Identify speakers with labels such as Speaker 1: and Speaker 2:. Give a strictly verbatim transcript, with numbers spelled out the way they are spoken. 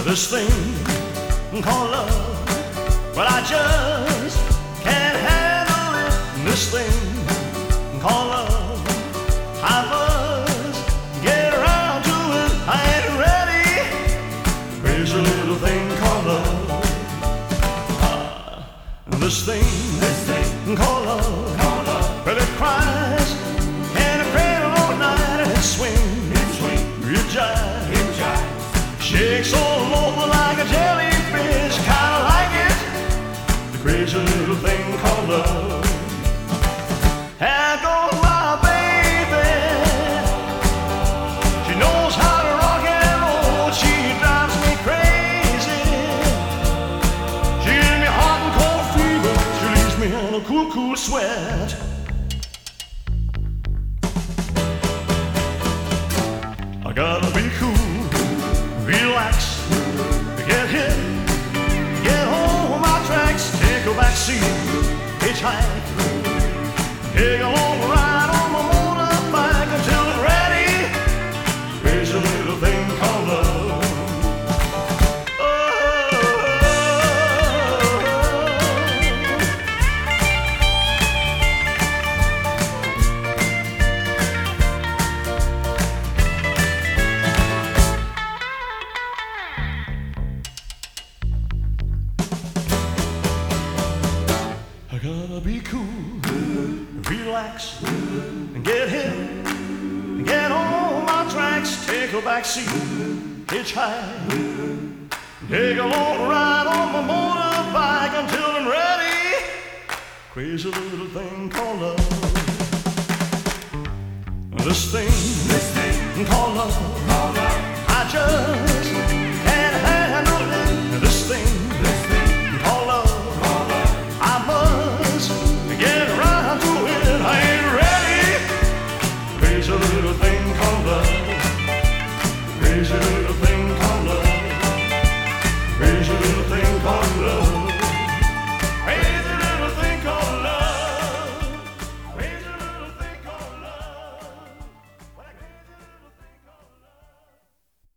Speaker 1: this thing called love, but I just can't handle it. This thing called love, I must get around to it. I ain't ready. Crazy little thing called love. Ah, this thing, this thing called love, called love. Well, it cries and it cradle all night and it swings, it swings, it jives, it jives, shakes all over like a jellyfish. Kinda like it, the crazy little thing called love. There goes my baby, she knows how to rock and roll. She drives me crazy, she gives me hot and cold fever, she leaves me in a cool, cool sweat. I gotta be cool, relax, get hit, get home on my tracks, take a back seat, hitchhike, take a long ride on my motorbike until I'm ready. Crazy little thing called love. I gotta be cool, relax, and get hit, and get on my tracks, take a back seat, hitchhike, take a long ride on my motorbike until I'm ready. Crazy little thing called love. This thing, this thing called love, called love. I just